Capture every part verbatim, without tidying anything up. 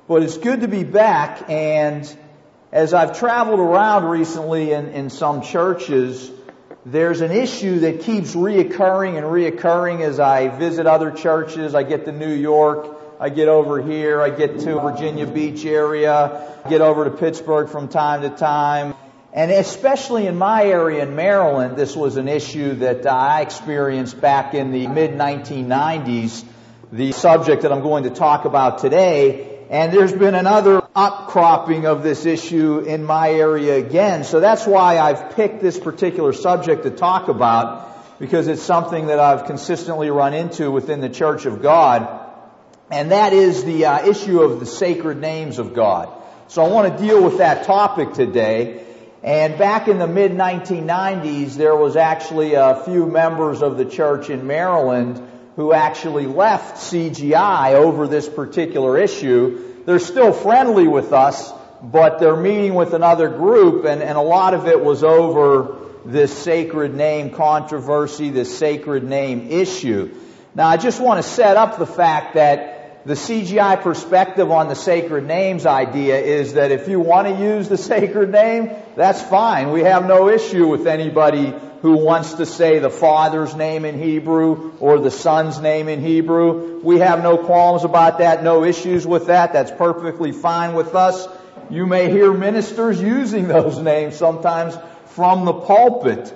But it's good to be back, and as I've traveled around recently in, in some churches, there's an issue that keeps reoccurring and reoccurring as I visit other churches. I get to New York, I get over here, I get to Virginia Beach area, get over to Pittsburgh from time to time. And especially in my area in Maryland, this was an issue that I experienced back in the mid nineteen nineties, the subject that I'm going to talk about today. And there's been another upcropping of this issue in my area again. So that's why I've picked this particular subject to talk about, because it's something that I've consistently run into within the Church of God. And that is the uh, issue of the sacred names of God. So I want to deal with that topic today. And back in the mid nineteen nineties, there was actually a few members of the church in Maryland who actually left C G I over this particular issue. They're still friendly with us, but they're meeting with another group, and, and a lot of it was over this sacred name controversy, this sacred name issue. Now, I just want to set up the fact that the C G I perspective on the sacred names idea is that if you want to use the sacred name, that's fine. We have no issue with anybody who wants to say the Father's name in Hebrew or the Son's name in Hebrew. We have no qualms about that, no issues with that. That's perfectly fine with us. You may hear ministers using those names sometimes from the pulpit.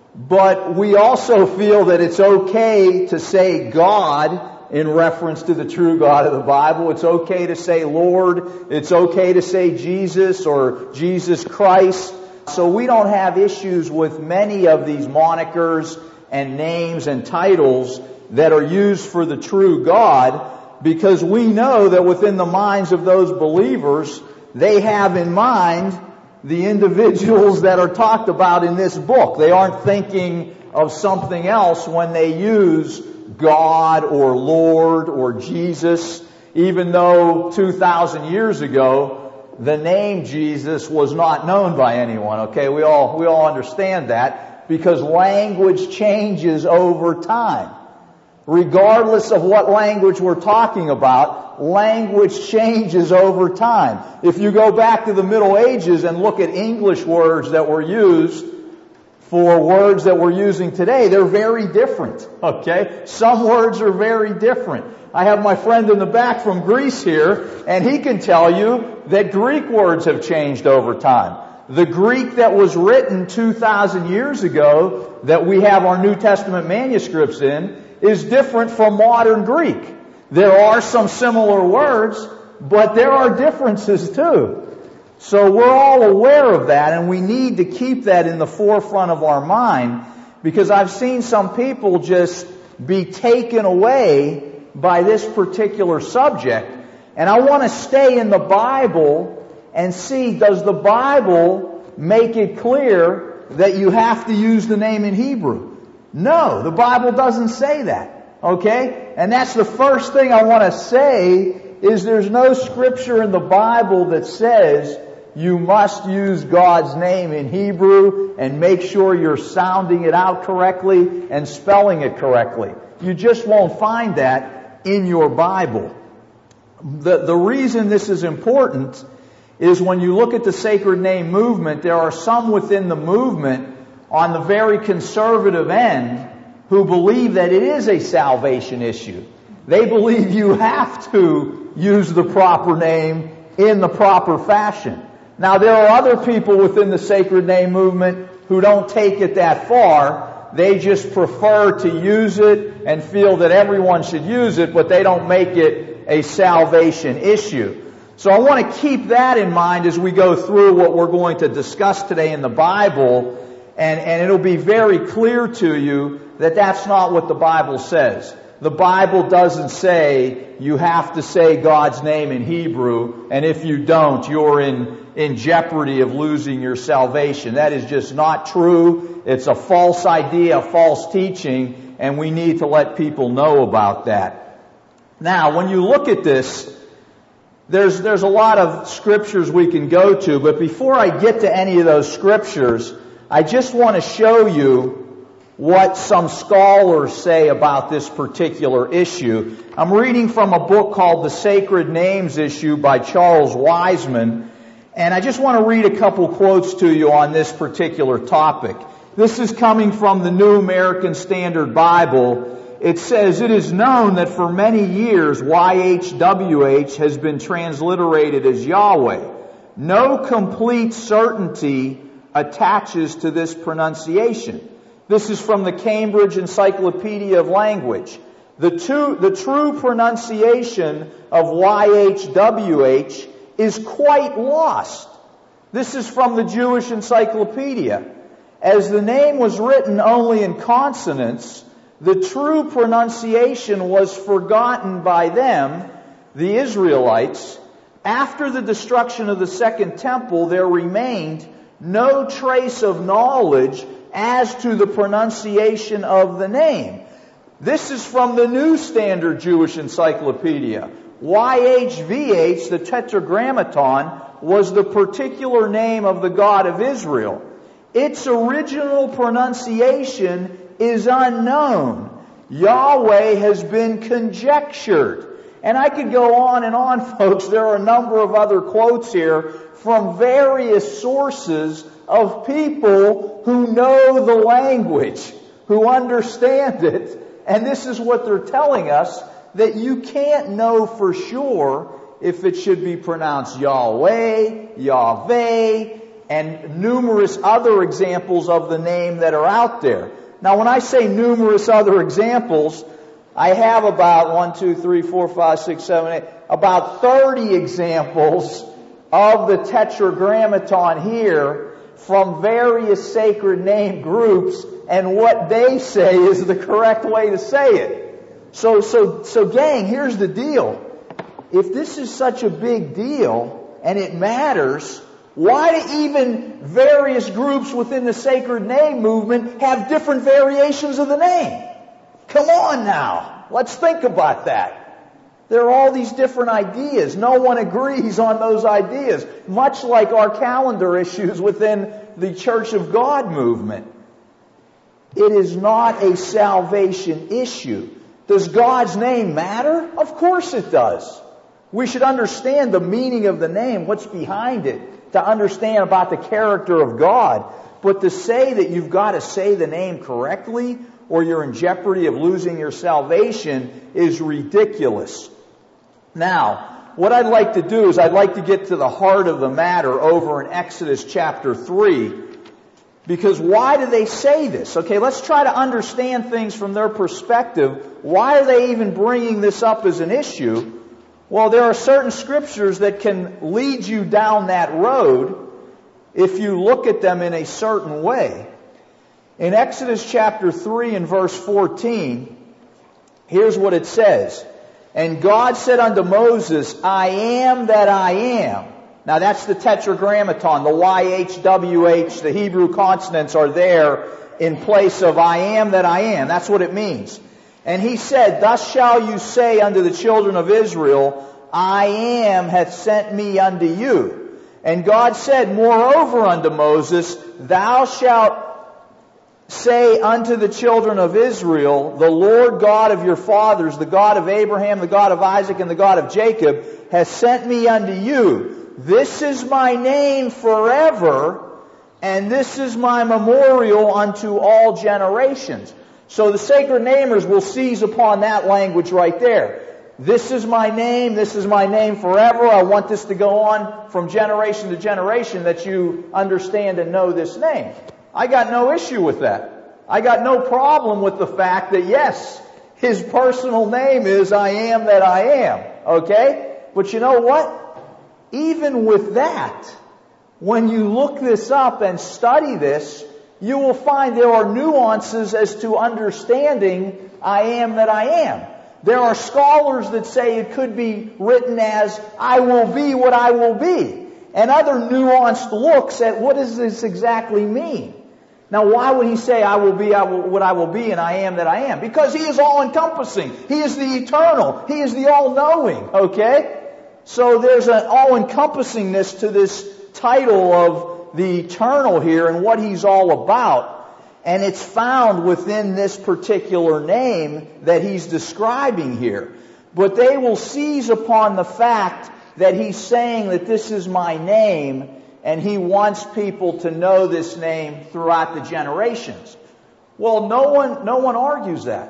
But we also feel that it's okay to say God in reference to the true God of the Bible. It's okay to say Lord. It's okay to say Jesus or Jesus Christ. So we don't have issues with many of these monikers and names and titles that are used for the true God, because we know that within the minds of those believers, they have in mind the individuals that are talked about in this book. They aren't thinking of something else when they use God or Lord or Jesus, even though two thousand years ago, the name Jesus was not known by anyone. Okay, we all we all understand that, because language changes over time. Regardless of what language we're talking about, language changes over time. If you go back to the Middle Ages and look at English words that were used for words that we're using today, they're very different. Okay, some words are very different. I have my friend in the back from Greece here, and he can tell you that Greek words have changed over time. The Greek that was written two thousand years ago, that we have our New Testament manuscripts in, is different from modern Greek. There are some similar words, but there are differences too. So we're all aware of that, and we need to keep that in the forefront of our mind, because I've seen some people just be taken away by this particular subject. And I want to stay in the Bible and see, does the Bible make it clear that you have to use the name in Hebrew? No, the Bible doesn't say that. Okay? And that's the first thing I want to say, is there's no scripture in the Bible that says you must use God's name in Hebrew and make sure you're sounding it out correctly and spelling it correctly. You just won't find that in your Bible. The, the reason this is important is when you look at the sacred name movement, there are some within the movement on the very conservative end who believe that it is a salvation issue. They believe you have to use the proper name in the proper fashion. Now, there are other people within the sacred name movement who don't take it that far. They just prefer to use it and feel that everyone should use it, but they don't make it a salvation issue. So I want to keep that in mind as we go through what we're going to discuss today in the Bible, and, and it'll be very clear to you that that's not what the Bible says. The Bible doesn't say you have to say God's name in Hebrew, and if you don't, you're in in jeopardy of losing your salvation. That is just not true. It's a false idea, a false teaching, and we need to let people know about that. Now, when you look at this, there's there's a lot of scriptures we can go to, but before I get to any of those scriptures, I just want to show you what some scholars say about this particular issue. I'm reading from a book called The Sacred Names Issue by Charles Wiseman, and I just want to read a couple quotes to you on this particular topic. This is coming from the New American Standard Bible. It says, "It is known that for many years Y H W H has been transliterated as Yahweh. No complete certainty attaches to this pronunciation." This is from the Cambridge Encyclopedia of Language. The, two, the true pronunciation of Y H W H is quite lost. This is from the Jewish Encyclopedia. As the name was written only in consonants, the true pronunciation was forgotten by them, the Israelites. After the destruction of the Second Temple, there remained no trace of knowledge as to the pronunciation of the name. This is from the New Standard Jewish Encyclopedia. Y H V H, the Tetragrammaton, was the particular name of the God of Israel. Its original pronunciation is unknown. Yahweh has been conjectured. And I could go on and on, folks. There are a number of other quotes here from various sources of people who know the language, who understand it. And this is what they're telling us, that you can't know for sure if it should be pronounced Yahweh, Yahweh, and numerous other examples of the name that are out there. Now, when I say numerous other examples, I have about one, two, three, four, five, six, seven, eight, about thirty examples of the Tetragrammaton here from various sacred name groups, and what they say is the correct way to say it. So, so, so gang, here's the deal. If this is such a big deal, and it matters, why do even various groups within the sacred name movement have different variations of the name? Come on now. Let's think about that. There are all these different ideas. No one agrees on those ideas. Much like our calendar issues within the Church of God movement. It is not a salvation issue. Does God's name matter? Of course it does. We should understand the meaning of the name, what's behind it, to understand about the character of God. But to say that you've got to say the name correctly, or you're in jeopardy of losing your salvation, is ridiculous. Now, what I'd like to do is I'd like to get to the heart of the matter over in Exodus chapter three. Because why do they say this? Okay, let's try to understand things from their perspective. Why are they even bringing this up as an issue? Well, there are certain scriptures that can lead you down that road if you look at them in a certain way. In Exodus chapter three and verse fourteen, here's what it says. "And God said unto Moses, I am that I am." Now that's the Tetragrammaton, the Y H W H, the Hebrew consonants are there in place of I am that I am. That's what it means. "And he said, Thus shall you say unto the children of Israel, I am hath sent me unto you. And God said, Moreover unto Moses, Thou shalt say unto the children of Israel, The Lord God of your fathers, the God of Abraham, the God of Isaac, and the God of Jacob, has sent me unto you. This is my name forever, and this is my memorial unto all generations." So the sacred namers will seize upon that language right there. This is my name, this is my name forever. I want this to go on from generation to generation, that you understand and know this name. I got no issue with that. I got no problem with the fact that, yes, His personal name is I am that I am. Okay? But you know what? Even with that, when you look this up and study this, you will find there are nuances as to understanding I am that I am. There are scholars that say it could be written as I will be what I will be, and other nuanced looks at what does this exactly mean. Now, why would he say I will be I will, what I will be and I am that I am? Because He is all-encompassing. He is the eternal. He is the all-knowing. Okay? So there's an all-encompassingness to this title of the eternal here and what He's all about. And it's found within this particular name that he's describing here. But they will seize upon the fact that he's saying that this is my name, and he wants people to know this name throughout the generations. Well, no one, no one argues that.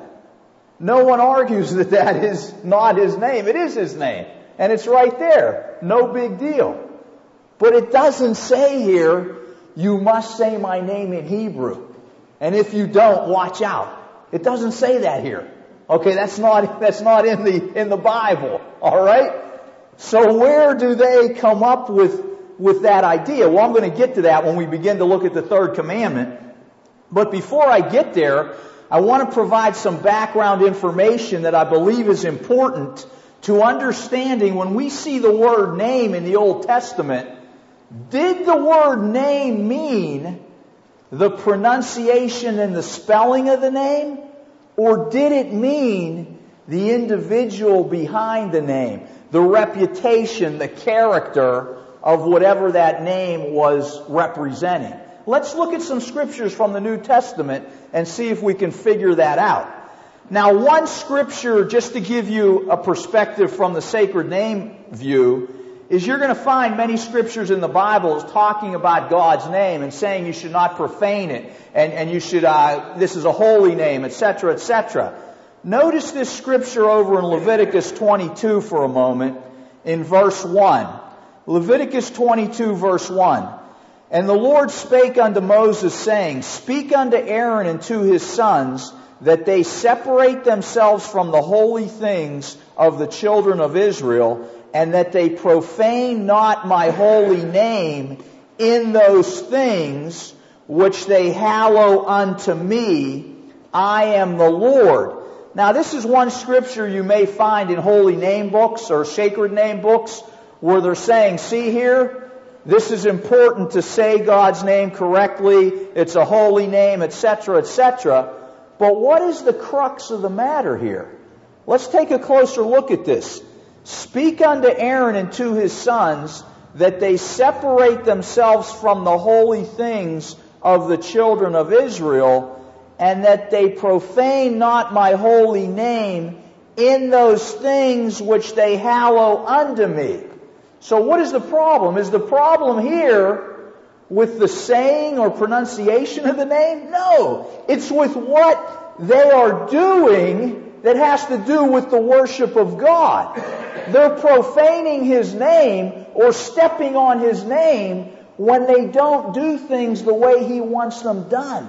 No one argues that that is not his name. It is his name. And it's right there. No big deal. But it doesn't say here, you must say my name in Hebrew. And if you don't, watch out. It doesn't say that here. Okay, that's not, that's not in the, in the Bible. Alright? So where do they come up with, with that idea? Well, I'm going to get to that when we begin to look at the third commandment. But before I get there, I want to provide some background information that I believe is important to understanding when we see the word name in the Old Testament. Did the word name mean the pronunciation and the spelling of the name? Or did it mean the individual behind the name? The reputation, the character of whatever that name was representing? Let's look at some scriptures from the New Testament and see if we can figure that out. Now, one scripture, just to give you a perspective from the sacred name view, is you're going to find many scriptures in the Bible talking about God's name and saying you should not profane it, and, and you should, uh, this is a holy name, et cetera, et cetera. Notice this scripture over in Leviticus twenty-two for a moment, in verse one. Leviticus twenty-two, verse one. And the Lord spake unto Moses, saying, Speak unto Aaron and to his sons, that they separate themselves from the holy things of the children of Israel, and that they profane not my holy name in those things which they hallow unto me. I am the Lord. Now, this is one scripture you may find in holy name books or sacred name books where they're saying, see here, this is important to say God's name correctly. It's a holy name, et cetera, et cetera. But what is the crux of the matter here? Let's take a closer look at this. Speak unto Aaron and to his sons that they separate themselves from the holy things of the children of Israel, and that they profane not my holy name in those things which they hallow unto me. So what is the problem? Is the problem here with the saying or pronunciation of the name? No. It's with what they are doing that has to do with the worship of God. They're profaning His name or stepping on His name when they don't do things the way He wants them done.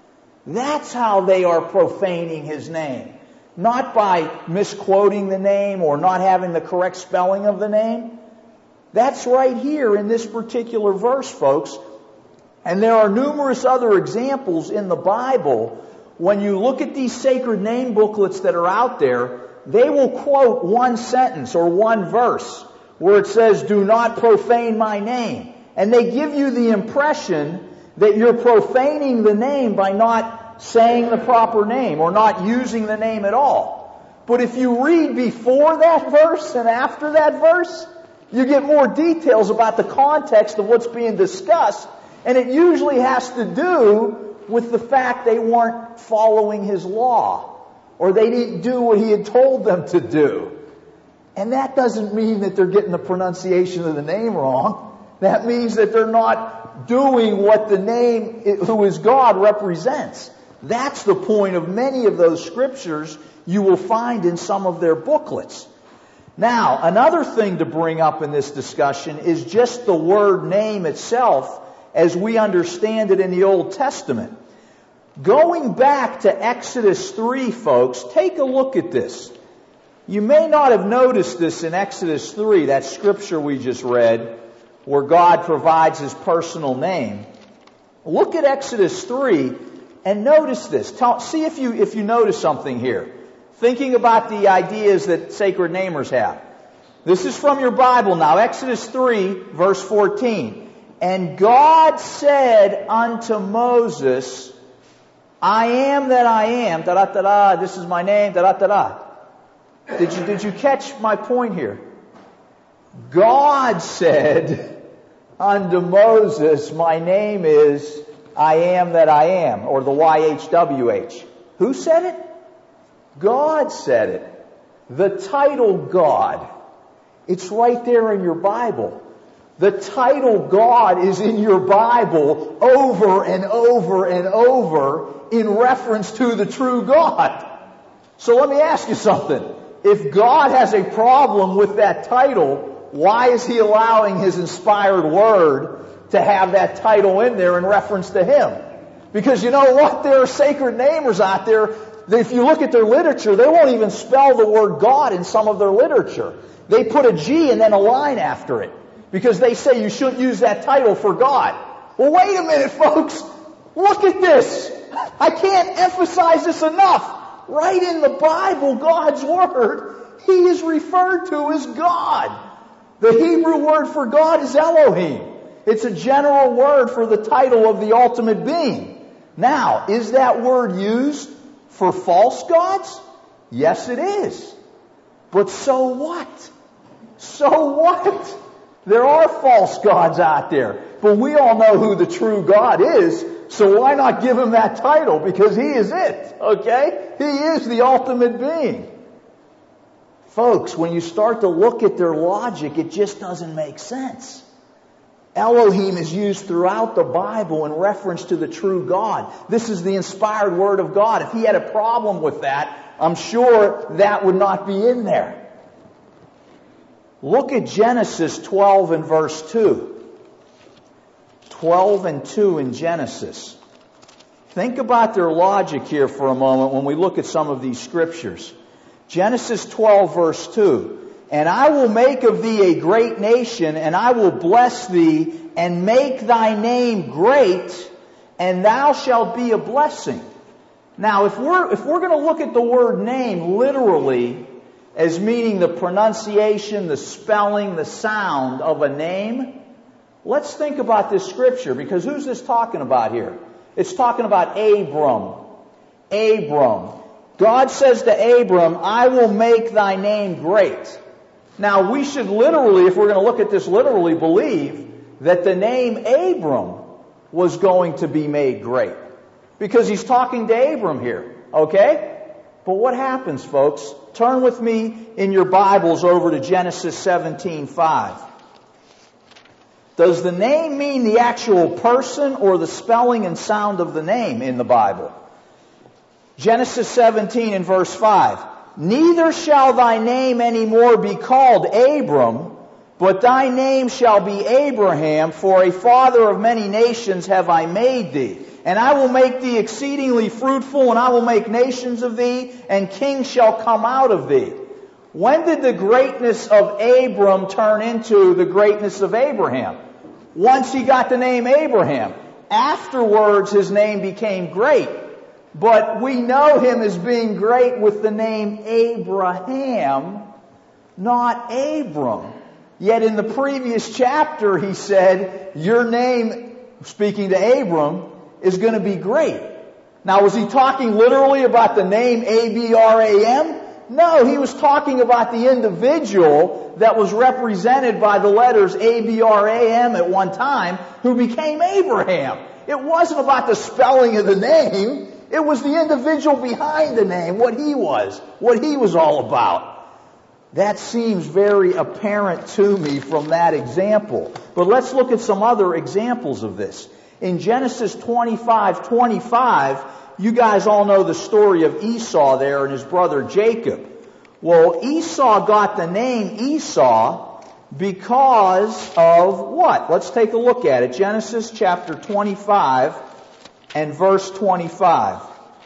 That's how they are profaning His name. Not by misquoting the name or not having the correct spelling of the name. That's right here in this particular verse, folks. And there are numerous other examples in the Bible. When you look at these sacred name booklets that are out there, they will quote one sentence or one verse where it says, do not profane my name. And they give you the impression that you're profaning the name by not saying the proper name or not using the name at all. But if you read before that verse and after that verse, you get more details about the context of what's being discussed. And it usually has to do with the fact they weren't following His law, or they didn't do what He had told them to do. And that doesn't mean that they're getting the pronunciation of the name wrong. That means that they're not doing what the name, who is God, represents. That's the point of many of those scriptures you will find in some of their booklets. Now, another thing to bring up in this discussion is just the word name itself as we understand it in the Old Testament. Going back to Exodus three, folks, take a look at this. You may not have noticed this in Exodus three, that scripture we just read, where God provides His personal name. Look at Exodus three and notice this. Tell, see if you, if you notice something here. Thinking about the ideas that sacred namers have. This is from your Bible now. Exodus three, verse fourteen. And God said unto Moses, I am that I am, da-da-da-da, this is my name, da-da-da-da. Did you, did you catch my point here? God said unto Moses, my name is I am that I am, or the Y H W H. Who said it? God said it. The title God. It's right there in your Bible. The title God is in your Bible over and over and over in reference to the true God. So let me ask you something. If God has a problem with that title, why is He allowing His inspired Word to have that title in there in reference to Him? Because you know what? There are sacred namers out there that if you look at their literature, they won't even spell the word God in some of their literature. They put a G and then a line after it. Because they say you shouldn't use that title for God. Well, wait a minute, folks. Look at this. I can't emphasize this enough. Right in the Bible, God's Word, He is referred to as God. The Hebrew word for God is Elohim. It's a general word for the title of the ultimate being. Now, is that word used for false gods? Yes, it is. But so what? So what? There are false gods out there, but we all know who the true God is, so why not give Him that title? Because He is it, okay? He is the ultimate being. Folks, when you start to look at their logic, it just doesn't make sense. Elohim is used throughout the Bible in reference to the true God. This is the inspired Word of God. If He had a problem with that, I'm sure that would not be in there. Look at Genesis twelve and verse two. twelve and two in Genesis. Think about their logic here for a moment when we look at some of these scriptures. Genesis twelve verse two. And I will make of thee a great nation, and I will bless thee, and make thy name great, and thou shalt be a blessing. Now, if we're, if we're going to look at the word name literally, as meaning the pronunciation, the spelling, the sound of a name, let's think about this scripture, because who's this talking about here? It's talking about Abram. Abram. God says to Abram, I will make thy name great. Now, we should literally, if we're going to look at this literally, believe that the name Abram was going to be made great. Because he's talking to Abram here, okay? But what happens, folks? Turn with me in your Bibles over to Genesis seventeen five. Does the name mean the actual person or the spelling and sound of the name in the Bible? Genesis seventeen and verse five. Neither shall thy name any more be called Abram, but thy name shall be Abraham, for a father of many nations have I made thee. And I will make thee exceedingly fruitful, and I will make nations of thee, and kings shall come out of thee. When did the greatness of Abram turn into the greatness of Abraham? Once he got the name Abraham. Afterwards, his name became great. But we know him as being great with the name Abraham, not Abram. Yet in the previous chapter, he said, your name, speaking to Abram, is going to be great. Now, was he talking literally about the name A B R A M? No, he was talking about the individual that was represented by the letters A B R A M at one time, who became Abraham. It wasn't about the spelling of the name. It was the individual behind the name, what he was, what he was all about. That seems very apparent to me from that example. But let's look at some other examples of this. In Genesis twenty-five twenty-five, you guys all know the story of Esau there and his brother Jacob. Well, Esau got the name Esau because of what? Let's take a look at it. Genesis chapter twenty-five and verse twenty-five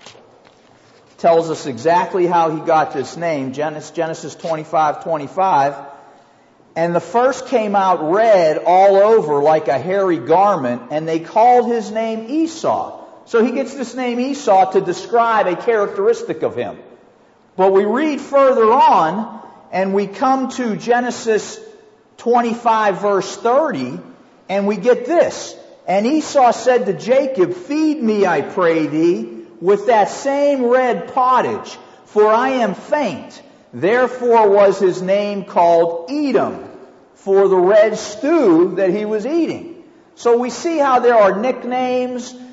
tells us exactly how he got this name. Genesis twenty-five twenty-five. And the first came out red all over like a hairy garment, and they called his name Esau. So he gets this name Esau to describe a characteristic of him. But we read further on, and we come to Genesis twenty-five verse thirty, and we get this. And Esau said to Jacob, feed me, I pray thee, with that same red pottage, for I am faint. Therefore was his name called Edom, for the red stew that he was eating. So we see how there are nicknames,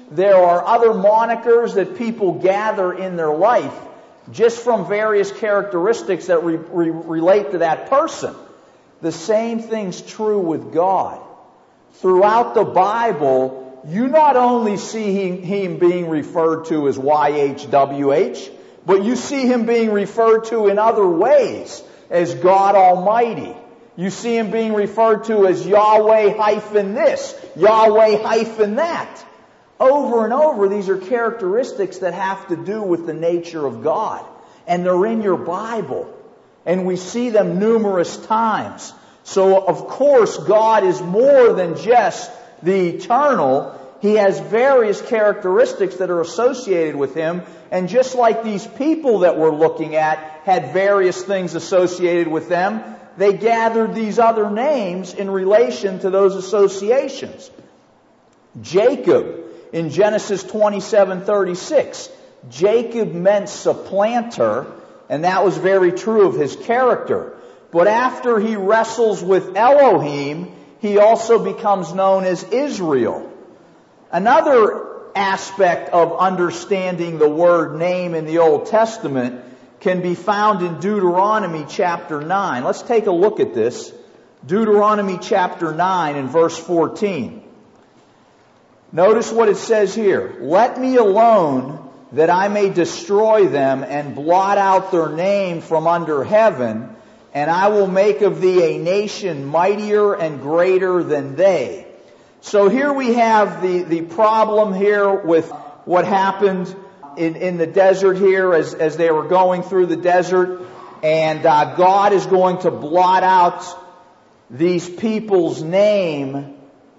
there are other monikers that people gather in their life just from various characteristics that re- re- relate to that person. The same thing's true with God. Throughout the Bible, you not only see him, him being referred to as Y H W H, but you see him being referred to in other ways as God Almighty. You see him being referred to as Yahweh hyphen this, Yahweh hyphen that. Over and over, these are characteristics that have to do with the nature of God. And they're in your Bible. And we see them numerous times. So, of course, God is more than just the eternal. He has various characteristics that are associated with Him. And just like these people that we're looking at had various things associated with them, they gathered these other names in relation to those associations. Jacob, in Genesis twenty-seven thirty-six, Jacob meant supplanter, and that was very true of his character. But after he wrestles with Elohim, he also becomes known as Israel. Another aspect of understanding the word name in the Old Testament can be found in Deuteronomy chapter nine. Let's take a look at this. Deuteronomy chapter nine and verse fourteen. Notice what it says here. Let me alone that I may destroy them and blot out their name from under heaven, and I will make of thee a nation mightier and greater than they. So here we have the, the problem here with what happened in, in the desert here as, as they were going through the desert. And uh, God is going to blot out these people's name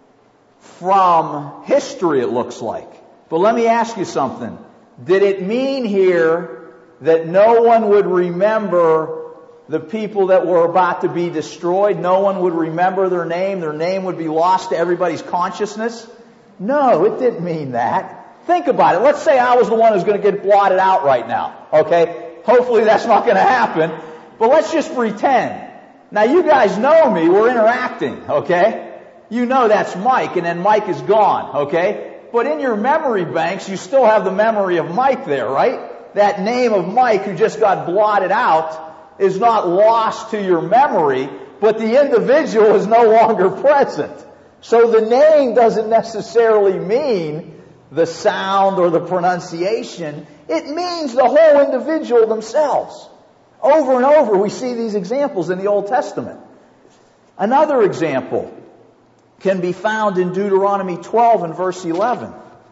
from history, it looks like. But let me ask you something. Did it mean here that no one would remember the people that were about to be destroyed? No one would remember their name? Their name would be lost to everybody's consciousness? No, it didn't mean that. Think about it. Let's say I was the one who's going to get blotted out right now. Okay? Hopefully that's not going to happen. But let's just pretend. Now you guys know me. We're interacting. Okay? You know that's Mike, and then Mike is gone, okay? But in your memory banks, you still have the memory of Mike there, right? That name of Mike who just got blotted out is not lost to your memory, but the individual is no longer present. So the name doesn't necessarily mean the sound or the pronunciation. It means the whole individual themselves. Over and over, we see these examples in the Old Testament. Another example can be found in Deuteronomy twelve and verse eleven.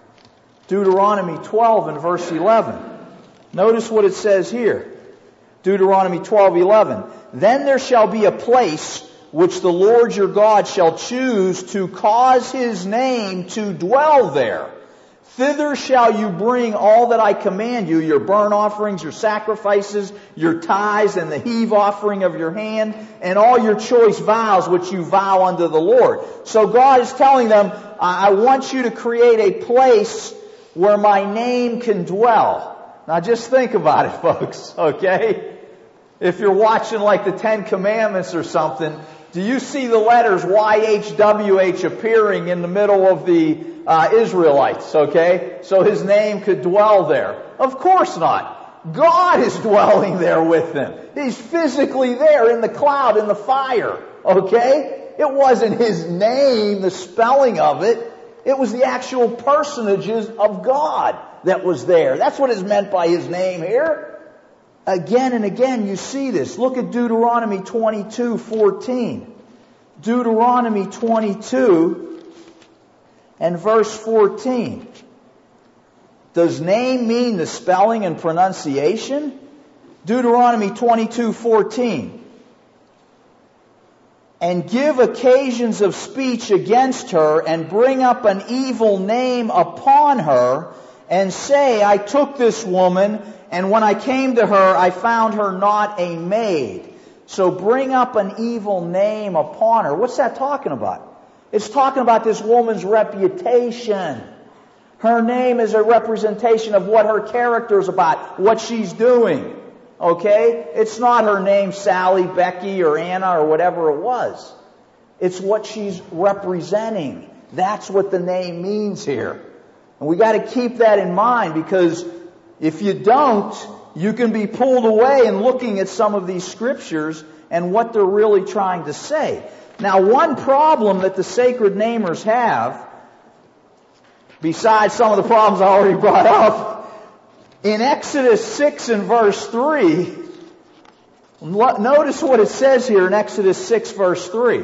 Deuteronomy twelve and verse eleven. Notice what it says here. Deuteronomy twelve eleven. Then there shall be a place which the Lord your God shall choose to cause His name to dwell there. Thither shall you bring all that I command you, your burnt offerings, your sacrifices, your tithes, and the heave offering of your hand, and all your choice vows which you vow unto the Lord. So God is telling them, I want you to create a place where my name can dwell. Now just think about it, folks, okay? If you're watching like the Ten Commandments or something, do you see the letters Y H W H appearing in the middle of the uh, Israelites, okay? So His name could dwell there. Of course not. God is dwelling there with them. He's physically there in the cloud, in the fire, okay? It wasn't His name, the spelling of it. It was the actual personages of God that was there. That's what is meant by His name here. Again and again you see this. Look at Deuteronomy twenty-two fourteen. Deuteronomy twenty-two and verse fourteen. Does name mean the spelling and pronunciation? Deuteronomy twenty-two fourteen. And give occasions of speech against her, and bring up an evil name upon her, and say, I took this woman, and when I came to her, I found her not a maid. So bring up an evil name upon her. What's that talking about? It's talking about this woman's reputation. Her name is a representation of what her character is about, what she's doing. Okay? It's not her name, Sally, Becky, or Anna, or whatever it was. It's what she's representing. That's what the name means here. And we got to keep that in mind, because if you don't, you can be pulled away in looking at some of these scriptures and what they're really trying to say. Now, one problem that the sacred namers have, besides some of the problems I already brought up, in Exodus six and verse three, notice what it says here in Exodus six verse three.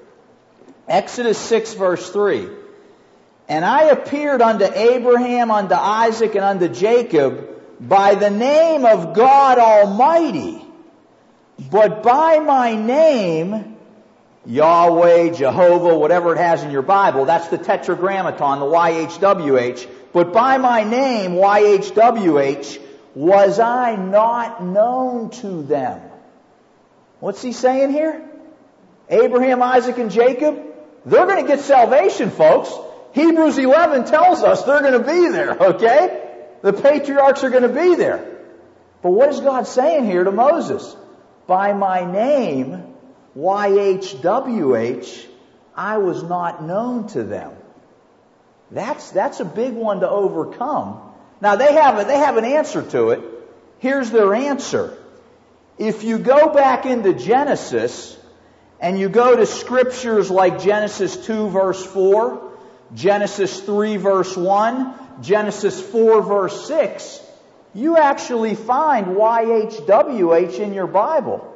Exodus six verse three. And I appeared unto Abraham, unto Isaac, and unto Jacob by the name of God Almighty, but by my name, Yahweh, Jehovah, whatever it has in your Bible, that's the Tetragrammaton, the Y H W H, but by my name, Y H W H, was I not known to them. What's he saying here? Abraham, Isaac, and Jacob, they're going to get salvation, folks. Hebrews eleven tells us they're going to be there, okay? The patriarchs are going to be there. But what is God saying here to Moses? By my name, Y H W H, I was not known to them. That's, that's a big one to overcome. Now they have, a, they have an answer to it. Here's their answer. If you go back into Genesis, and you go to scriptures like Genesis two verse four, Genesis three verse one, Genesis four verse six, you actually find Y H W H in your Bible.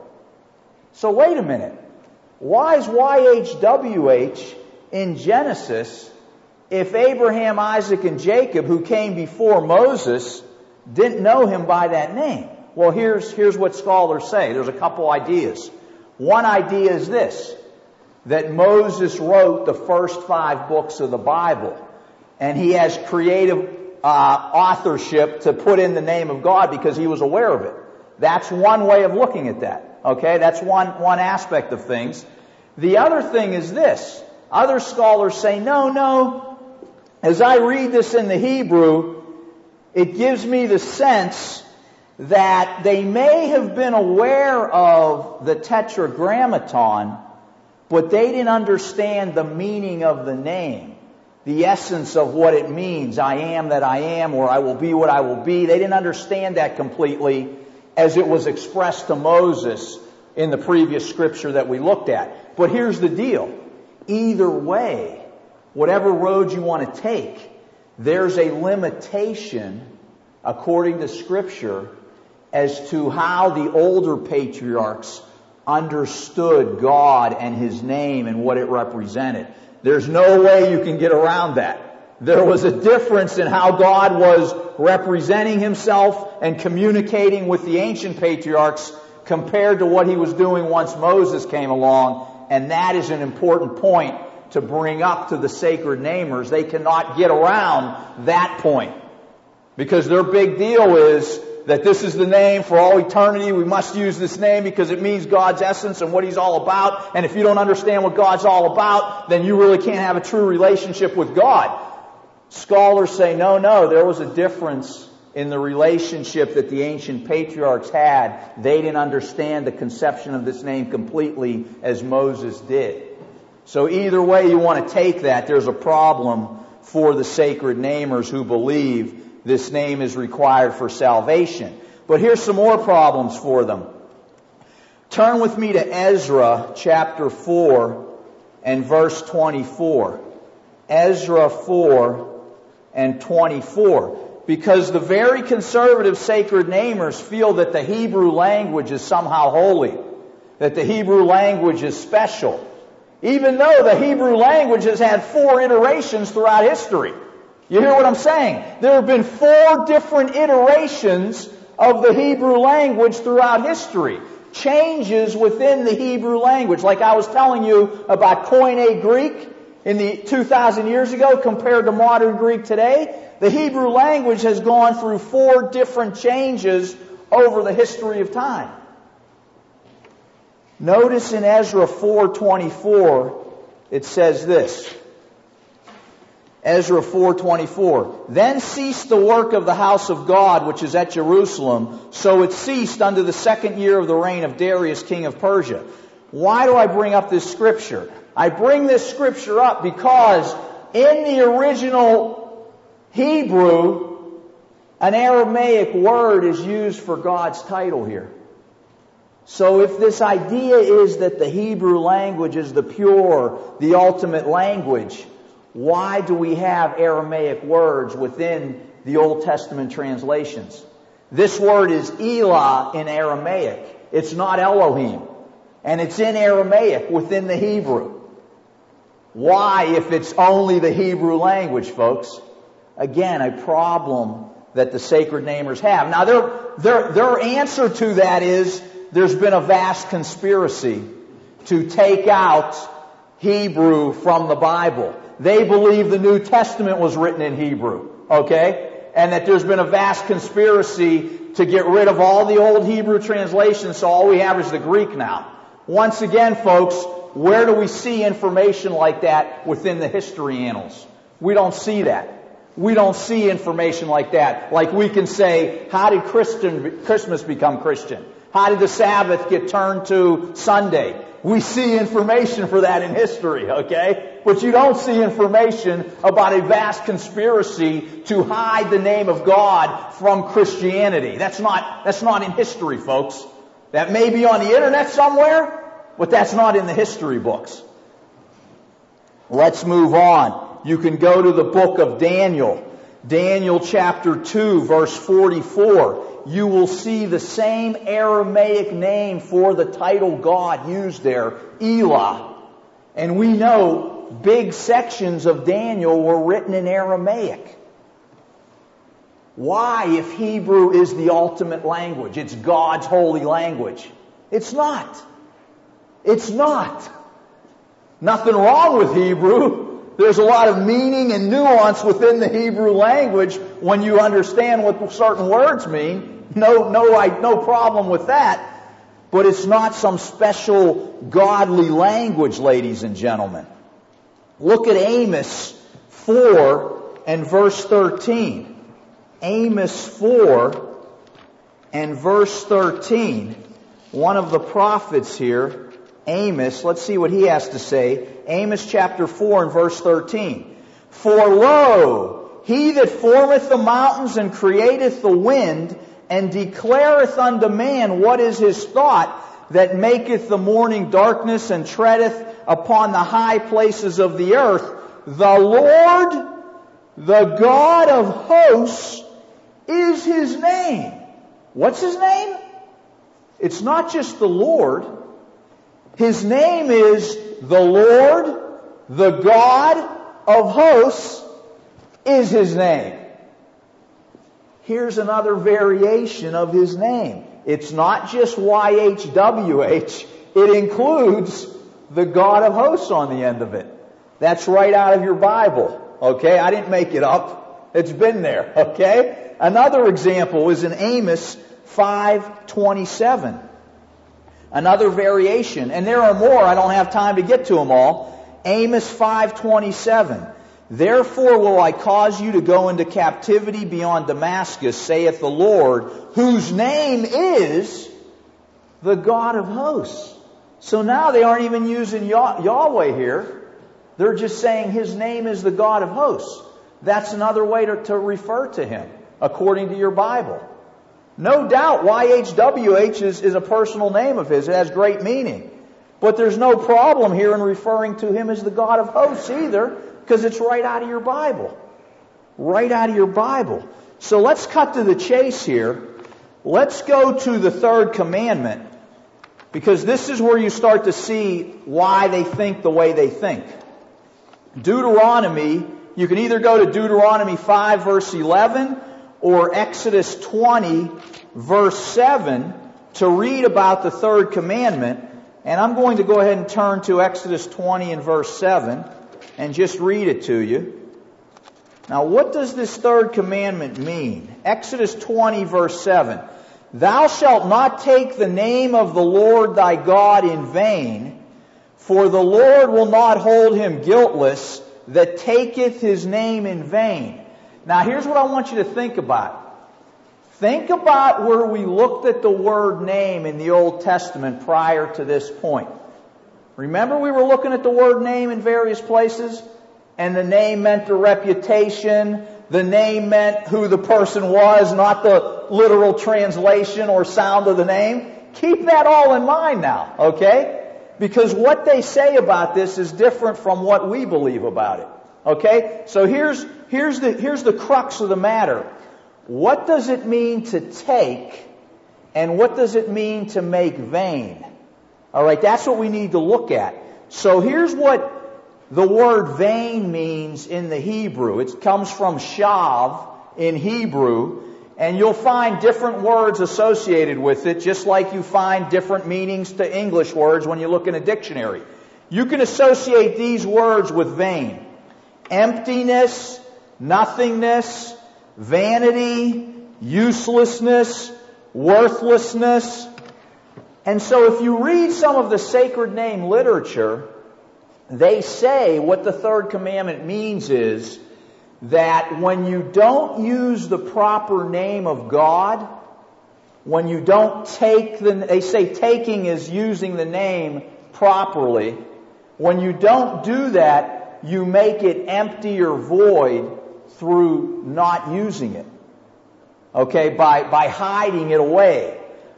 So wait a minute. Why is Y H W H in Genesis if Abraham, Isaac, and Jacob, who came before Moses, didn't know him by that name? Well, here's, here's what scholars say. There's a couple ideas. One idea is this, that Moses wrote the first five books of the Bible, and he has creative uh, authorship to put in the name of God because he was aware of it. That's one way of looking at that. Okay, that's one, one aspect of things. The other thing is this. Other scholars say, no, no. As I read this in the Hebrew, it gives me the sense that they may have been aware of the Tetragrammaton, but they didn't understand the meaning of the name, the essence of what it means. I am that I am, or I will be what I will be. They didn't understand that completely as it was expressed to Moses in the previous scripture that we looked at. But here's the deal. Either way, whatever road you want to take, there's a limitation, according to Scripture, as to how the older patriarchs understood God and His name and what it represented. There's no way you can get around that. There was a difference in how God was representing Himself and communicating with the ancient patriarchs compared to what He was doing once Moses came along. And that is an important point to bring up to the sacred namers. They cannot get around that point, because their big deal is that this is the name for all eternity. We must use this name because it means God's essence and what He's all about. And if you don't understand what God's all about, then you really can't have a true relationship with God. Scholars say, no, no, there was a difference in the relationship that the ancient patriarchs had. They didn't understand the conception of this name completely as Moses did. So either way you want to take that, there's a problem for the sacred namers who believe this name is required for salvation. But here's some more problems for them. Turn with me to Ezra chapter four and verse twenty-four. Ezra four and twenty-four. Because the very conservative sacred namers feel that the Hebrew language is somehow holy, that the Hebrew language is special, even though the Hebrew language has had four iterations throughout history. You hear what I'm saying? There have been four different iterations of the Hebrew language throughout history. Changes within the Hebrew language. Like I was telling you about Koine Greek in the two thousand years ago compared to modern Greek today. The Hebrew language has gone through four different changes over the history of time. Notice in Ezra four twenty-four, it says this. Ezra four twenty-four. Then ceased the work of the house of God, which is at Jerusalem. So it ceased unto the second year of the reign of Darius, king of Persia. Why do I bring up this scripture? I bring this scripture up because in the original Hebrew, an Aramaic word, is used for God's title here. So if this idea is that the Hebrew language is the pure, the ultimate language, why do we have Aramaic words within the Old Testament translations? This word is Elah in Aramaic. It's not Elohim. And it's in Aramaic within the Hebrew. Why, if it's only the Hebrew language, folks? Again, a problem that the sacred namers have. Now, their, their, their answer to that is there's been a vast conspiracy to take out Hebrew from the Bible. They believe the New Testament was written in Hebrew, okay? And that there's been a vast conspiracy to get rid of all the old Hebrew translations, so all we have is the Greek now. Once again, folks, where do we see information like that within the history annals? We don't see that. We don't see information like that. Like we can say, how did Christian, Christmas become Christian? How did the Sabbath get turned to Sunday? We see information for that in history, okay? But you don't see information about a vast conspiracy to hide the name of God from Christianity. That's not, that's not in history, folks. That may be on the internet somewhere, but that's not in the history books. Let's move on. You can go to the book of Daniel. Daniel chapter two, verse forty-four. You will see the same Aramaic name for the title God used there, Elah. And we know big sections of Daniel were written in Aramaic. Why, if Hebrew is the ultimate language? It's God's holy language. It's not. It's not. Nothing wrong with Hebrew. There's a lot of meaning and nuance within the Hebrew language when you understand what certain words mean. No, no, no problem with that. But it's not some special godly language, ladies and gentlemen. Look at Amos four and verse thirteen. Amos four and verse thirteen. One of the prophets here, Amos, let's see what he has to say. Amos chapter four and verse thirteen. For lo, he that formeth the mountains and createth the wind, and declareth unto man what is his thought, that maketh the morning darkness and treadeth upon the high places of the earth, the Lord, the God of hosts, is his name. What's his name? It's not just the Lord. His name is the Lord, the God of hosts, is his name. Here's another variation of his name. It's not just Y H W H. It includes the God of hosts on the end of it. That's right out of your Bible. Okay? I didn't make it up. It's been there. Okay? Another example is in Amos five twenty-seven. Another variation. And there are more. I don't have time to get to them all. Amos five twenty-seven. Therefore will I cause you to go into captivity beyond Damascus, saith the Lord, whose name is the God of hosts. So now they aren't even using Yah- Yahweh here. They're just saying his name is the God of hosts. That's another way to, to refer to him, according to your Bible. No doubt Y H W H is, is a personal name of his. It has great meaning. But there's no problem here in referring to him as the God of hosts either, because it's right out of your Bible. Right out of your Bible. So let's cut to the chase here. Let's go to the third commandment, because this is where you start to see why they think the way they think. Deuteronomy, you can either go to Deuteronomy five verse eleven or Exodus twenty verse seven to read about the third commandment. And I'm going to go ahead and turn to Exodus twenty and verse seven and just read it to you. Now, what does this third commandment mean? Exodus twenty verse seven. Thou shalt not take the name of the Lord thy God in vain, for the Lord will not hold him guiltless that taketh his name in vain. Now, here's what I want you to think about. Think about where we looked at the word name in the Old Testament prior to this point. Remember, we were looking at the word name in various places? And the name meant a reputation. the name meant who the person was, not the literal translation or sound of the name. Keep that all in mind now, okay? Because what they say about this is different from what we believe about it. Okay? So here's here's the here's the crux of the matter. What does it mean to take, and what does it mean to make vain? All right, that's what we need to look at. So here's what the word vain means in the Hebrew. It comes from shav in Hebrew, and you'll find different words associated with it, just like you find different meanings to English words when you look in a dictionary. You can associate these words with vain. Emptiness, nothingness, vanity, uselessness, worthlessness. And so if you read some of the sacred name literature, they say what the third commandment means is that when you don't use the proper name of God, when you don't take the, they say taking is using the name properly. When you don't do that, you make it empty or void through not using it. Okay, by, by hiding it away,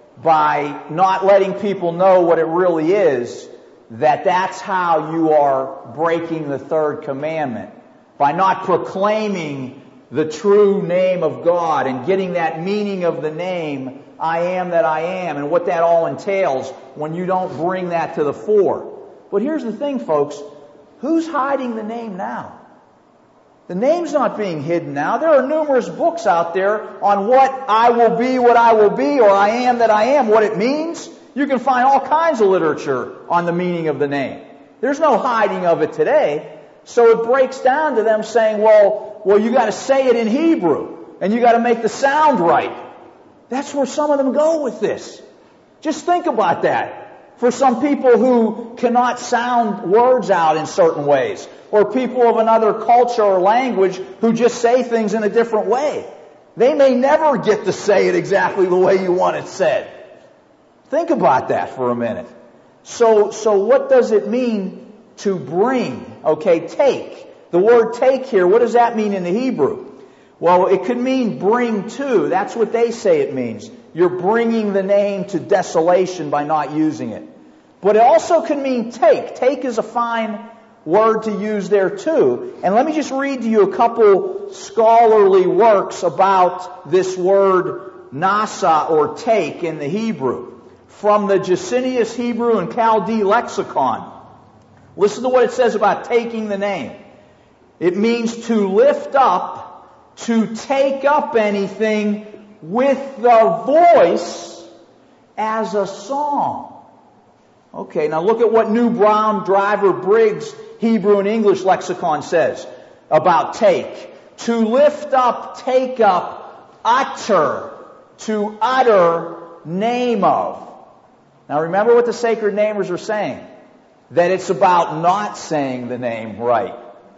by not letting people know what it really is, that that's how you are breaking the third commandment. By not proclaiming the true name of God and getting that meaning of the name, I am that I am, and what that all entails when you don't bring that to the fore. But here's the thing, folks. Who's hiding the name now? The name's not being hidden now. There are numerous books out there on what I will be, what I will be, or I am that I am, what it means. You can find all kinds of literature on the meaning of the name. There's no hiding of it today. So it breaks down to them saying, well, well, you got to say it in Hebrew, and you got to make the sound right. That's where some of them go with this. Just think about that. For some people who cannot sound words out in certain ways, or people of another culture or language who just say things in a different way, they may never get to say it exactly the way you want it said. Think about that for a minute. So, so what does it mean to bring? Okay, take. The word take here, what does that mean in the Hebrew? Well, it could mean bring to. That's what they say it means. You're bringing the name to desolation by not using it. But it also can mean take. Take is a fine word to use there too. And let me just read to you a couple scholarly works about this word nasa or take in the Hebrew. From the Jacinius Hebrew and Chaldee Lexicon. Listen to what it says about taking the name. It means to lift up, to take up anything with the voice as a song. Okay, now look at what New Brown Driver Briggs Hebrew and English Lexicon says about take. To lift up, take up, utter, to utter, name of. Now remember what the sacred namers are saying. That it's about not saying the name right.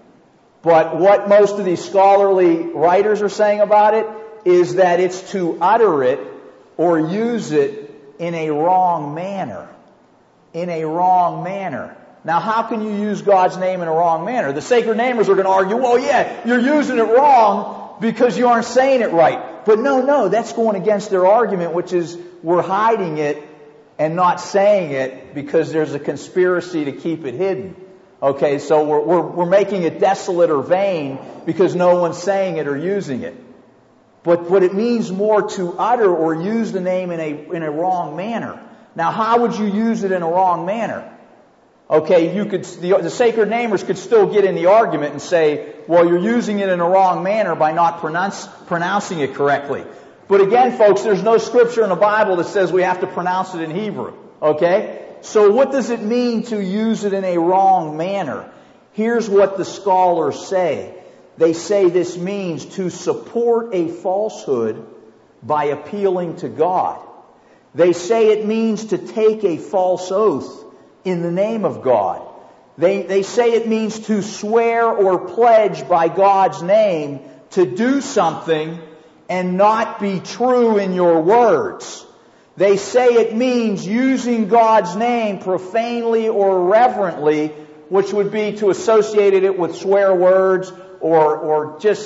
But what most of these scholarly writers are saying about it is that it's to utter it or use it in a wrong manner. In a wrong manner. Now how can you use God's name in a wrong manner? The sacred namers are going to argue, well yeah, you're using it wrong because you aren't saying it right. But no, no, that's going against their argument, which is we're hiding it and not saying it because there's a conspiracy to keep it hidden. Okay, so we're, we're, we're making it desolate or vain because no one's saying it or using it. But, but it means more to utter or use the name in a, in a wrong manner. Now, how would you use it in a wrong manner? Okay, you could, the, the sacred namers could still get in the argument and say, well, you're using it in a wrong manner by not pronounce, pronouncing it correctly. But again, folks, there's no scripture in the Bible that says we have to pronounce it in Hebrew. Okay? So what does it mean to use it in a wrong manner? Here's what the scholars say. They say this means to support a falsehood by appealing to God. They say it means to take a false oath in the name of God. They, they say it means to swear or pledge by God's name to do something and not be true in your words. They say it means using God's name profanely or reverently, which would be to associate it with swear words or, or just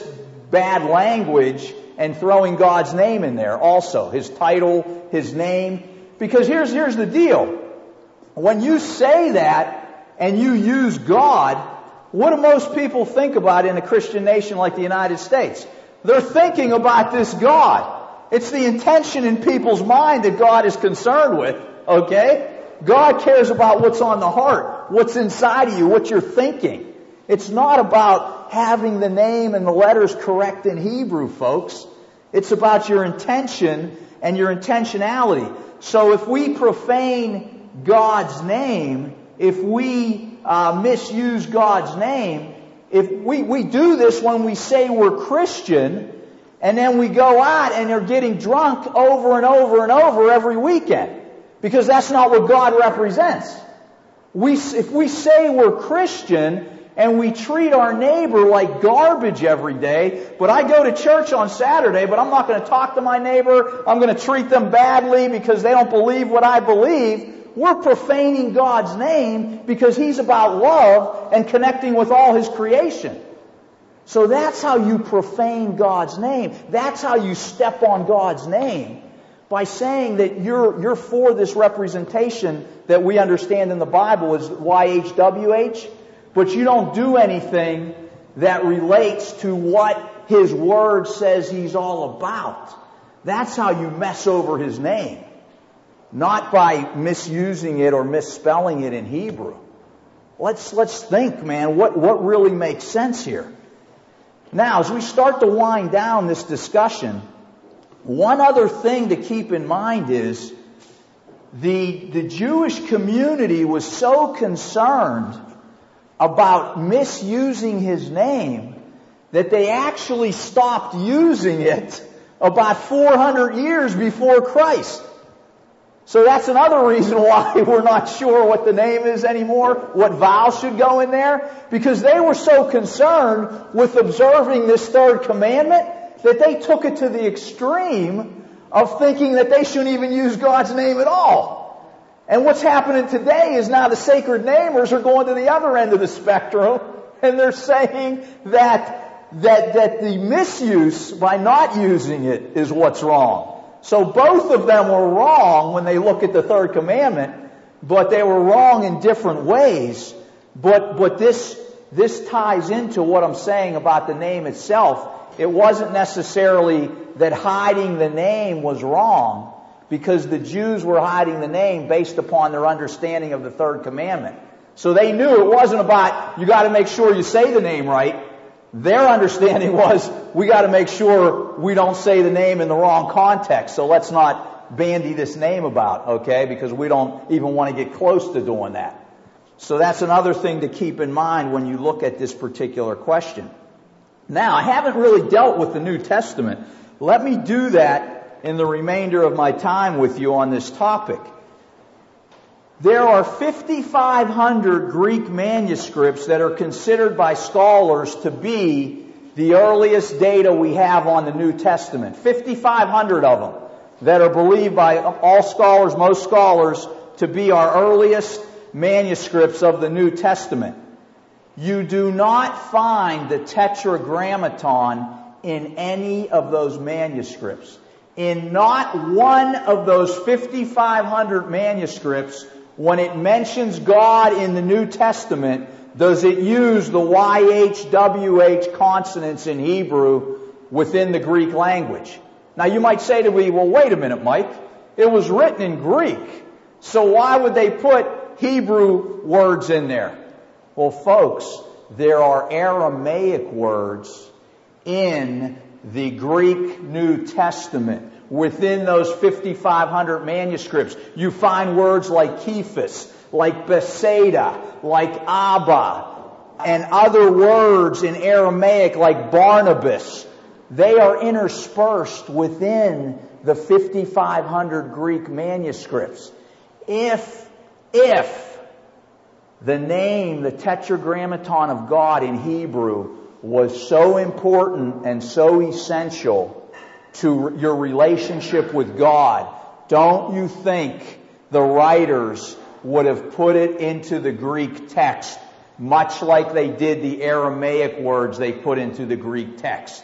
bad language and throwing God's name in there also. His title, His name. Because here's, here's the deal. When you say that and you use God, what do most people think about in a Christian nation like the United States? They're thinking about this God. It's the intention in people's mind that God is concerned with, okay? God cares about what's on the heart, what's inside of you, what you're thinking. It's not about having the name and the letters correct in Hebrew, folks. It's about your intention and your intentionality. So if we profane God's name, if we uh, misuse God's name, if we, we do this when we say we're Christian, and then we go out and they're getting drunk over and over and over every weekend. Because that's not what God represents. We, if we say we're Christian and we treat our neighbor like garbage every day, but I go to church on Saturday, but I'm not going to talk to my neighbor, I'm going to treat them badly because they don't believe what I believe, we're profaning God's name because He's about love and connecting with all His creation. So that's how you profane God's name. That's how you step on God's name. By saying that you're, you're for this representation that we understand in the Bible as Y H W H, but you don't do anything that relates to what His Word says He's all about. That's how you mess over His name. Not by misusing it or misspelling it in Hebrew. Let's, let's think, man, what, what really makes sense here? Now, as we start to wind down this discussion, one other thing to keep in mind is the, the Jewish community was so concerned about misusing His name that they actually stopped using it about four hundred years before Christ. So that's another reason why we're not sure what the name is anymore, what vowels should go in there, because they were so concerned with observing this third commandment that they took it to the extreme of thinking that they shouldn't even use God's name at all. And what's happening today is now the sacred namers are going to the other end of the spectrum, and they're saying that, that, that the misuse by not using it is what's wrong. So both of them were wrong when they look at the third commandment, but they were wrong in different ways. But, but this, this ties into what I'm saying about the name itself. It wasn't necessarily that hiding the name was wrong, because the Jews were hiding the name based upon their understanding of the third commandment. So they knew it wasn't about, you got to make sure you say the name right. Their understanding was, we got to make sure we don't say the name in the wrong context. So let's not bandy this name about, okay? Because we don't even want to get close to doing that. So that's another thing to keep in mind when you look at this particular question. Now, I haven't really dealt with the New Testament. Let me do that in the remainder of my time with you on this topic. There are fifty-five hundred Greek manuscripts that are considered by scholars to be the earliest data we have on the New Testament. fifty-five hundred of them that are believed by all scholars, most scholars, to be our earliest manuscripts of the New Testament. You do not find the Tetragrammaton in any of those manuscripts. In not one of those fifty-five hundred manuscripts, when it mentions God in the New Testament, does it use the Y H W H consonants in Hebrew within the Greek language? Now you might say to me, well, wait a minute, Mike. It was written in Greek. So why would they put Hebrew words in there? Well, folks, there are Aramaic words in the Greek New Testament. Within those fifty-five hundred manuscripts, you find words like Kephas, like Bethsaida, like Abba, and other words in Aramaic like Barnabas. They are interspersed within the fifty-five hundred Greek manuscripts. If, if the name, the Tetragrammaton of God in Hebrew was so important and so essential to your relationship with God, don't you think the writers would have put it into the Greek text, much like they did the Aramaic words they put into the Greek text?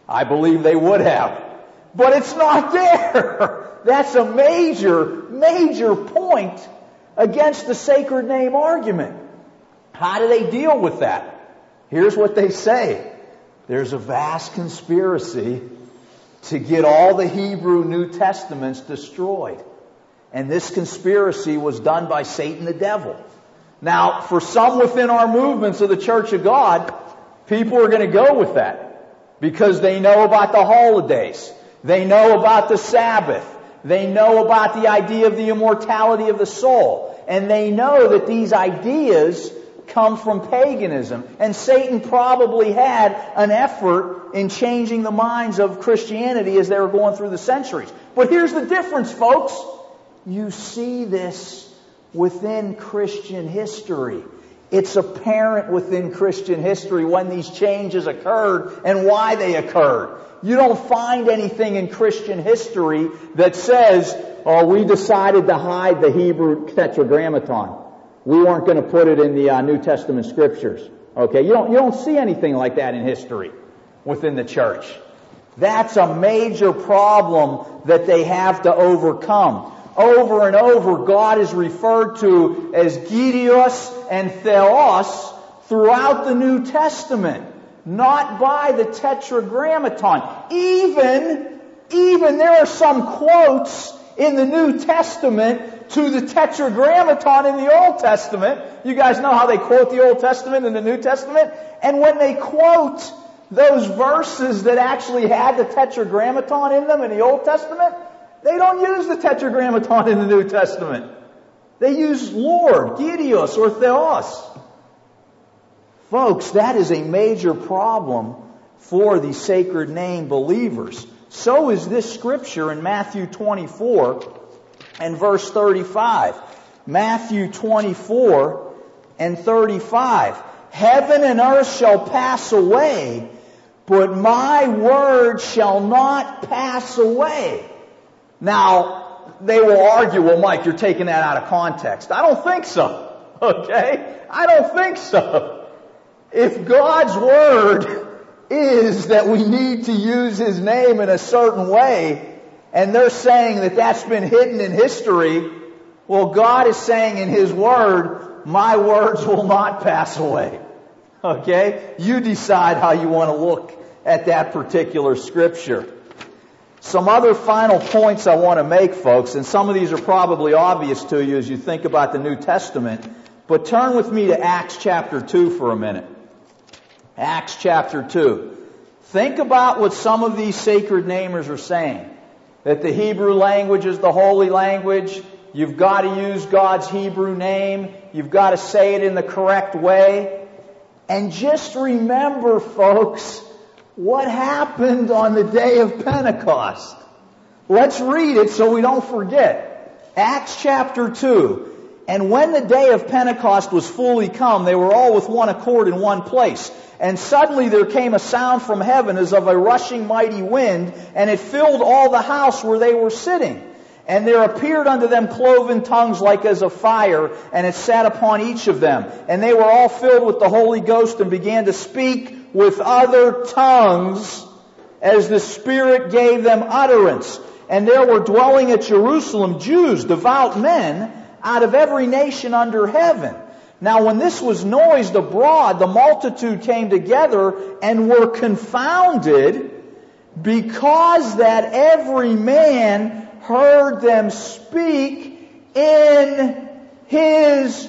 I believe they would have. But it's not there. That's a major, major point against the sacred name argument. How do they deal with that? Here's what they say. There's a vast conspiracy to get all the Hebrew New Testaments destroyed. And this conspiracy was done by Satan the devil. Now, for some within our movements of the Church of God, people are going to go with that because they know about the holidays. They know about the Sabbath. They know about the idea of the immortality of the soul. And they know that these ideas come from paganism. And Satan probably had an effort in changing the minds of Christianity as they were going through the centuries. But here's the difference, folks. You see this within Christian history. It's apparent within Christian history when these changes occurred and why they occurred. You don't find anything in Christian history that says, oh, we decided to hide the Hebrew Tetragrammaton. We weren't going to put it in the uh, New Testament Scriptures. Okay, you don't, you don't see anything like that in history within the church. That's a major problem that they have to overcome. Over and over, God is referred to as Gideos and Theos throughout the New Testament, not by the Tetragrammaton. Even, even there are some quotes in the New Testament to the Tetragrammaton in the Old Testament. You guys know how they quote the Old Testament and the New Testament? And when they quote those verses that actually had the Tetragrammaton in them in the Old Testament, they don't use the Tetragrammaton in the New Testament. They use Lord, Gideos, or Theos. Folks, that is a major problem for the sacred name believers. So is this scripture in Matthew twenty-four and verse thirty-five. Matthew twenty-four and thirty-five. Heaven and earth shall pass away, but my word shall not pass away. Now, they will argue, well, Mike, you're taking that out of context. I don't think so. Okay? I don't think so. If God's word is that we need to use His name in a certain way, and they're saying that that's been hidden in history, well, God is saying in His word, my words will not pass away. Okay? You decide how you want to look at that particular scripture. Some other final points I want to make, folks, and some of these are probably obvious to you as you think about the New Testament, but turn with me to Acts chapter two for a minute. Acts chapter two. Think about what some of these sacred namers are saying. That the Hebrew language is the holy language. You've got to use God's Hebrew name. You've got to say it in the correct way. And just remember, folks, what happened on the day of Pentecost. Let's read it so we don't forget. Acts chapter two. And when the day of Pentecost was fully come, they were all with one accord in one place. And suddenly there came a sound from heaven as of a rushing mighty wind, and it filled all the house where they were sitting. And there appeared unto them cloven tongues like as of fire, and it sat upon each of them. And they were all filled with the Holy Ghost and began to speak with other tongues as the Spirit gave them utterance. And there were dwelling at Jerusalem Jews, devout men, out of every nation under heaven. Now when this was noised abroad, the multitude came together and were confounded, because that every man heard them speak in his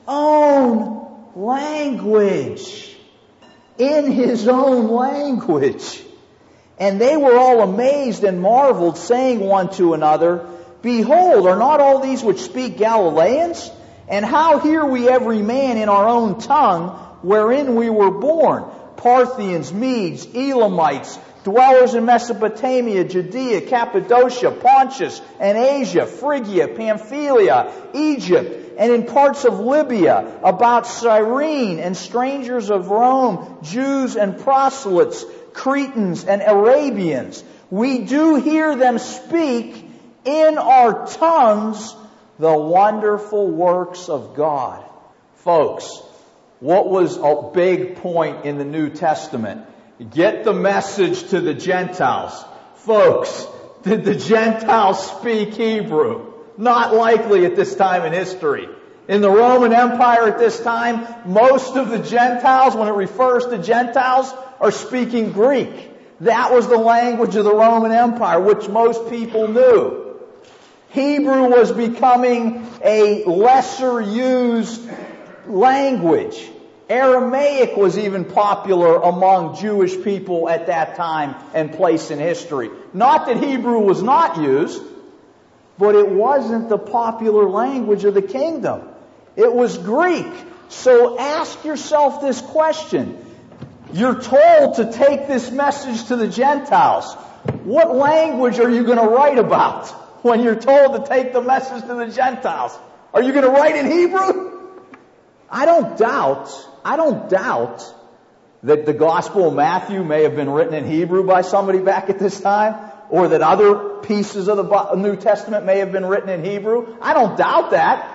own language. In his own language. And they were all amazed and marveled, saying one to another, Behold, are not all these which speak Galileans? And how hear we every man in our own tongue wherein we were born? Parthians, Medes, Elamites, dwellers in Mesopotamia, Judea, Cappadocia, Pontus, and Asia, Phrygia, Pamphylia, Egypt, and in parts of Libya, about Cyrene, and strangers of Rome, Jews and proselytes, Cretans and Arabians. We do hear them speak in our tongues the wonderful works of God. Folks, what was a big point in the New Testament Get the message to the Gentiles. Folks, did the Gentiles speak Hebrew? Not likely at this time in history. In the Roman Empire at this time, most of the Gentiles, when it refers to Gentiles, are speaking Greek. That was the language of the Roman Empire, which most people knew. Hebrew was becoming a lesser used language. Aramaic was even popular among Jewish people at that time and place in history. Not that Hebrew was not used, but it wasn't the popular language of the kingdom. It was Greek. So ask yourself this question. You're told to take this message to the Gentiles. What language are you going to write about when you're told to take the message to the Gentiles? Are you going to write in Hebrew? I don't doubt, I don't doubt that the Gospel of Matthew may have been written in Hebrew by somebody back at this time, or that other pieces of the New Testament may have been written in Hebrew. I don't doubt that.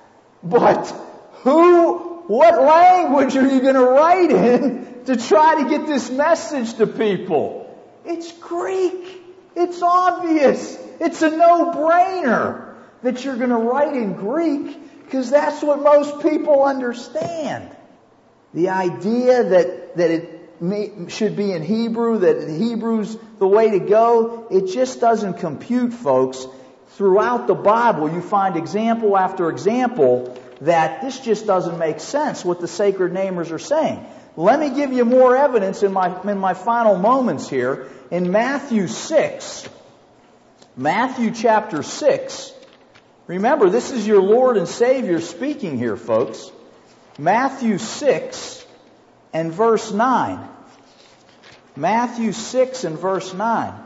But who, what language are you going to write in to try to get this message to people? It's Greek. It's obvious. It's a no-brainer that you're going to write in Greek, because that's what most people understand. The idea that, that it may, should be in Hebrew, that Hebrew's the way to go, it just doesn't compute, folks. Throughout the Bible, you find example after example that this just doesn't make sense, what the sacred namers are saying. Let me give you more evidence in my, in my final moments here. In Matthew six, Matthew chapter six, remember, this is your Lord and Savior speaking here, folks. Matthew six and verse nine. Matthew six and verse nine.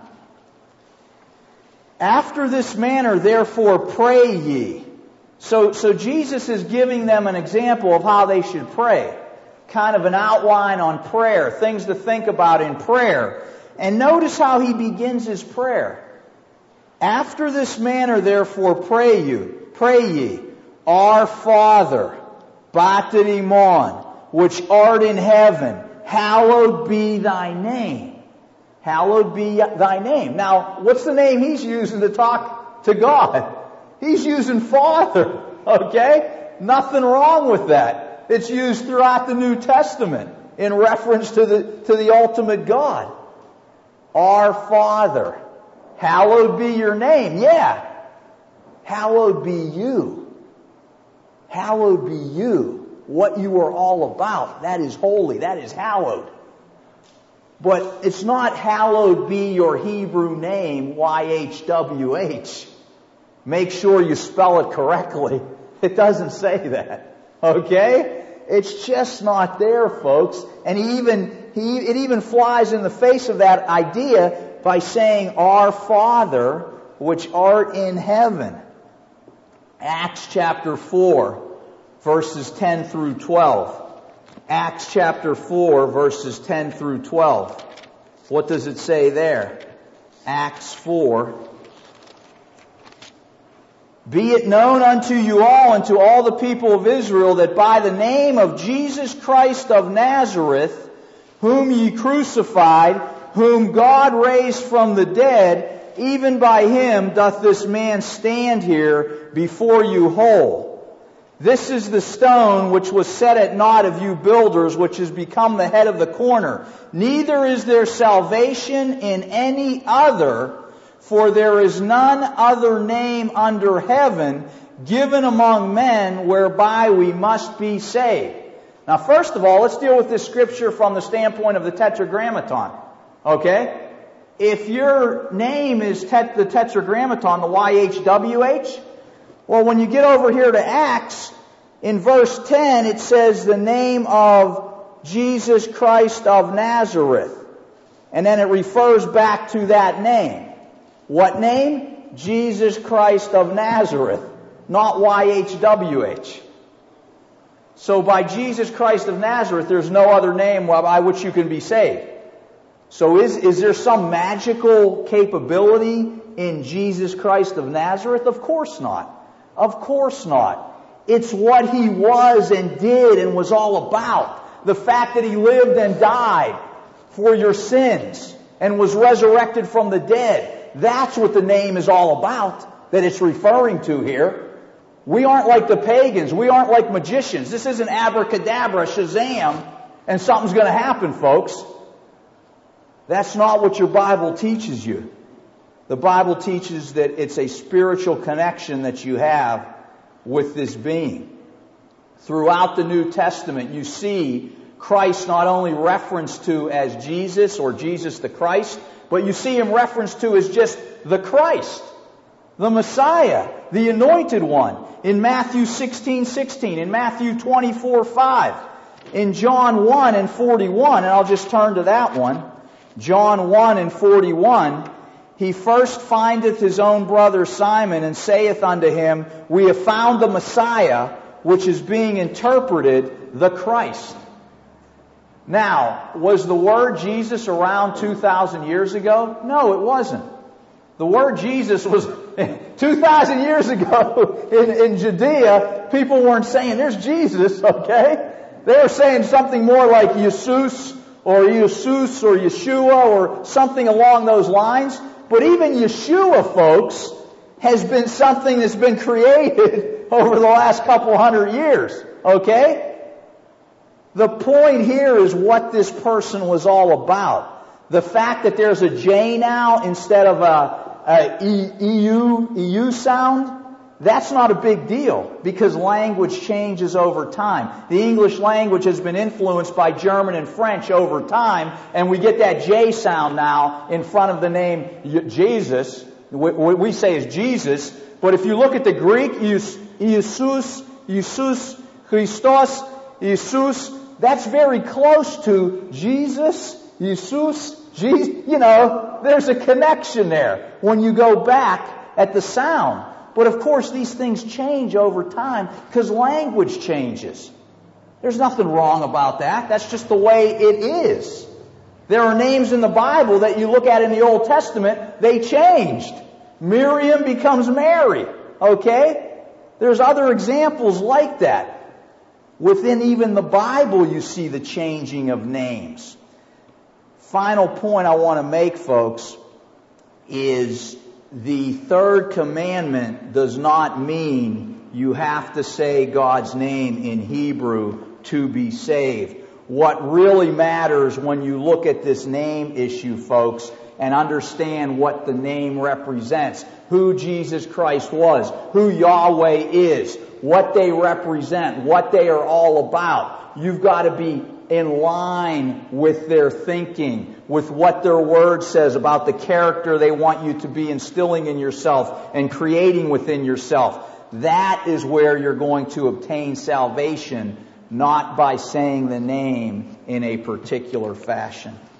After this manner, therefore, pray ye. So, so Jesus is giving them an example of how they should pray. Kind of an outline on prayer, things to think about in prayer. And notice how he begins his prayer. After this manner, therefore, pray you, pray ye, Our Father, Batidimon, which art in heaven, hallowed be thy name. Hallowed be thy name. Now, what's the name he's using to talk to God? He's using Father. Okay? Nothing wrong with that. It's used throughout the New Testament in reference to the, to the ultimate God. Our Father, hallowed be your name. Yeah. Hallowed be you. Hallowed be you. What you are all about. That is holy. That is hallowed. But it's not hallowed be your Hebrew name, Y H W H. Make sure you spell it correctly. It doesn't say that. Okay? It's just not there, folks. And he even, he, it even flies in the face of that idea by saying, Our Father, which art in heaven. Acts chapter four, verses ten through twelve. Acts chapter four, verses ten through twelve. What does it say there? Acts four. Be it known unto you all and to all the people of Israel that by the name of Jesus Christ of Nazareth, whom ye crucified, whom God raised from the dead, even by him doth this man stand here before you whole. This is the stone which was set at naught of you builders, which has become the head of the corner. Neither is there salvation in any other, for there is none other name under heaven given among men whereby we must be saved. Now, first of all, let's deal with this scripture from the standpoint of the Tetragrammaton. Okay? If your name is tet- the Tetragrammaton, the Y H W H, well, when you get over here to Acts, in verse ten, it says the name of Jesus Christ of Nazareth. And then it refers back to that name. What name? Jesus Christ of Nazareth, not Y H W H. So by Jesus Christ of Nazareth, there's no other name by which you can be saved. So is, is there some magical capability in Jesus Christ of Nazareth? Of course not. Of course not. It's what he was and did and was all about. The fact that he lived and died for your sins and was resurrected from the dead. That's what the name is all about, that it's referring to here. We aren't like the pagans. We aren't like magicians. This isn't abracadabra, Shazam, and something's going to happen, folks. That's not what your Bible teaches you. The Bible teaches that it's a spiritual connection that you have with this being. Throughout the New Testament, you see Christ not only referenced to as Jesus or Jesus the Christ, but you see Him referenced to as just the Christ, the Messiah, the Anointed One. In Matthew sixteen sixteen, in Matthew twenty-four five, in John one and forty-one, and I'll just turn to that one. John one and forty-one, He first findeth His own brother Simon, and saith unto him, We have found the Messiah, which is being interpreted, the Christ. Now, was the word Jesus around two thousand years ago? No, it wasn't. The word Jesus was two thousand years ago in, in Judea. People weren't saying, there's Jesus, okay? They were saying something more like Jesus or Jesus or Yeshua or something along those lines. But even Yeshua, folks, has been something that's been created over the last couple hundred years, okay? The point here is what this person was all about. The fact that there's a J now instead of a, a E U, E U sound, that's not a big deal because language changes over time. The English language has been influenced by German and French over time, and we get that J sound now in front of the name Jesus. What we say is Jesus, but if you look at the Greek, Jesus, Jesus, Christos, Jesus, that's very close to Jesus, Jesus, Jesus. You know, there's a connection there when you go back at the sound. But of course, these things change over time because language changes. There's nothing wrong about that. That's just the way it is. There are names in the Bible that you look at in the Old Testament, they changed. Miriam becomes Mary. Okay? There's other examples like that. Within even the Bible, you see the changing of names. Final point I want to make, folks, is the third commandment does not mean you have to say God's name in Hebrew to be saved. What really matters when you look at this name issue, folks, and understand what the name represents, who Jesus Christ was, who Yahweh is, what they represent, what they are all about. You've got to be in line with their thinking, with what their word says about the character they want you to be instilling in yourself and creating within yourself. That is where you're going to obtain salvation, not by saying the name in a particular fashion.